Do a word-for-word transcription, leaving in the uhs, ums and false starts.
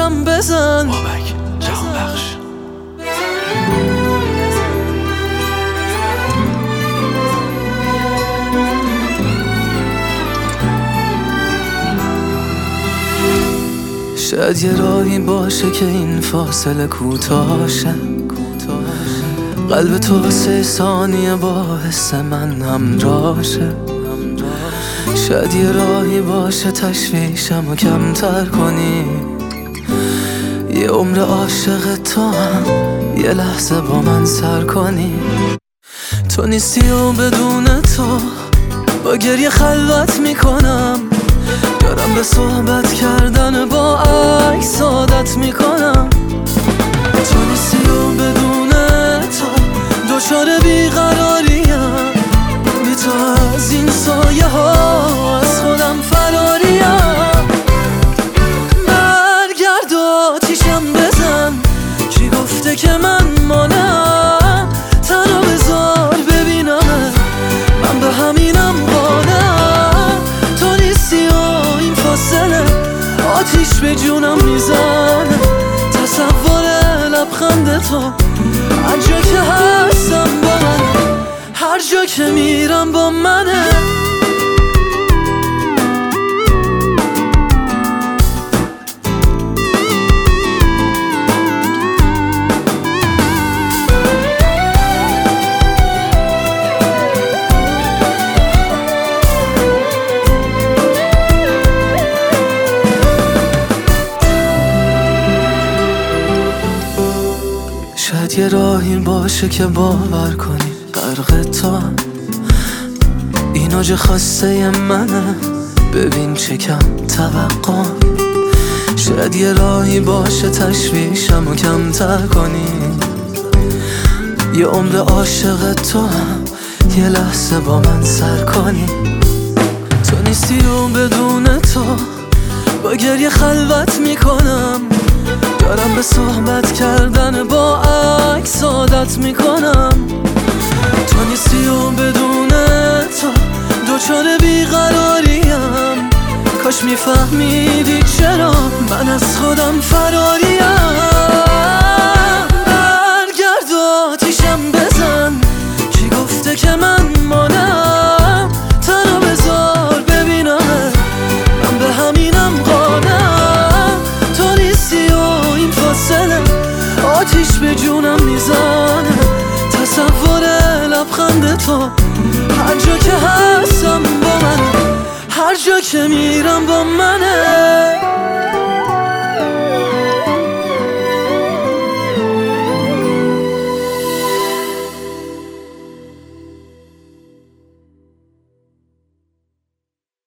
آتیشم بزن. بابک جهان بخش. شاید یه راهی باشه که این فاصله کوتاه شه، قلب تو واسه ثانیه باعث من همراه شه. شاید یه راهی باشه تشویشم و کمتر کنی، یه عمر عاشق تو هم یه لحظه با من سر کنی. تو نیستی و بدون تو با گریه خلوت میکنم، دارم به صحبت کردن با عکس عادت میکنم. تو نیستی و بدون تو دچار بیقراریم، بی تو از این سایه ها از خودم فراریم. برگرد آتیشم بزن، کی گفته که من مانم؟ تنها بذار ببینم من به همینم قانم. تو نیستی و این فاصله آتیش به جونم میزنه، تصور لبخند تو هر جا که هستم با من، هر جا که میرم با منه. شاید یه راهی باشه که باور کنی غرق تو هم، این اوج خواسته منه، ببین چه کم توقع. شاید یه راهی باشه تشویشم و کمتر کنی، یه عمر عاشق تو هم یه لحظه با من سر کنی. تو نیستی و بدون تو با گریه خلوت میکنم، دارم به صحبت کردن با عکس عادت میکنم. تو نیستی و بدون تو دچار بیقراریم، کاش میفهمیدی چرا من از خودم فراریم. برگرد آتیشم بزن، کی گفته که من مانم؟ تنها بذار ببینم من به همینم قانم. تو نیستی و این فاصله آتیش به جونم میزنه، تصور لبخند تو هر جا که هستم با من، هر جا که میرم با منه.